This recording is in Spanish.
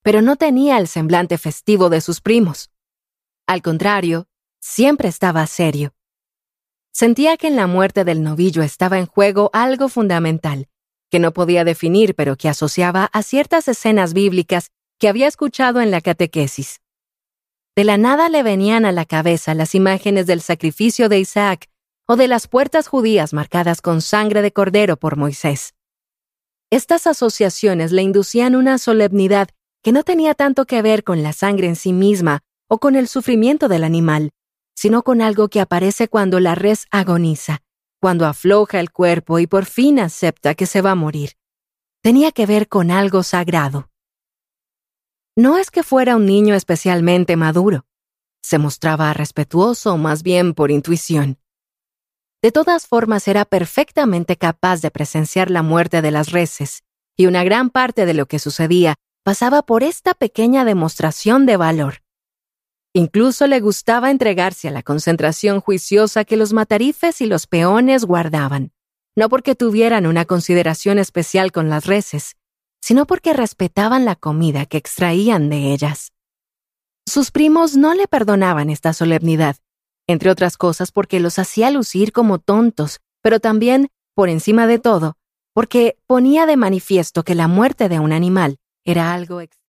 pero no tenía el semblante festivo de sus primos. Al contrario, siempre estaba serio. Sentía que en la muerte del novillo estaba en juego algo fundamental, que no podía definir pero que asociaba a ciertas escenas bíblicas que había escuchado en la catequesis. De la nada le venían a la cabeza las imágenes del sacrificio de Isaac o de las puertas judías marcadas con sangre de cordero por Moisés. Estas asociaciones le inducían una solemnidad que no tenía tanto que ver con la sangre en sí misma o con el sufrimiento del animal, sino con algo que aparece cuando la res agoniza, cuando afloja el cuerpo y por fin acepta que se va a morir. Tenía que ver con algo sagrado. No es que fuera un niño especialmente maduro. Se mostraba respetuoso, más bien por intuición. De todas formas, era perfectamente capaz de presenciar la muerte de las reses, y una gran parte de lo que sucedía pasaba por esta pequeña demostración de valor. Incluso le gustaba entregarse a la concentración juiciosa que los matarifes y los peones guardaban, no porque tuvieran una consideración especial con las reses, sino porque respetaban la comida que extraían de ellas. Sus primos no le perdonaban esta solemnidad, entre otras cosas porque los hacía lucir como tontos, pero también, por encima de todo, porque ponía de manifiesto que la muerte de un animal era algo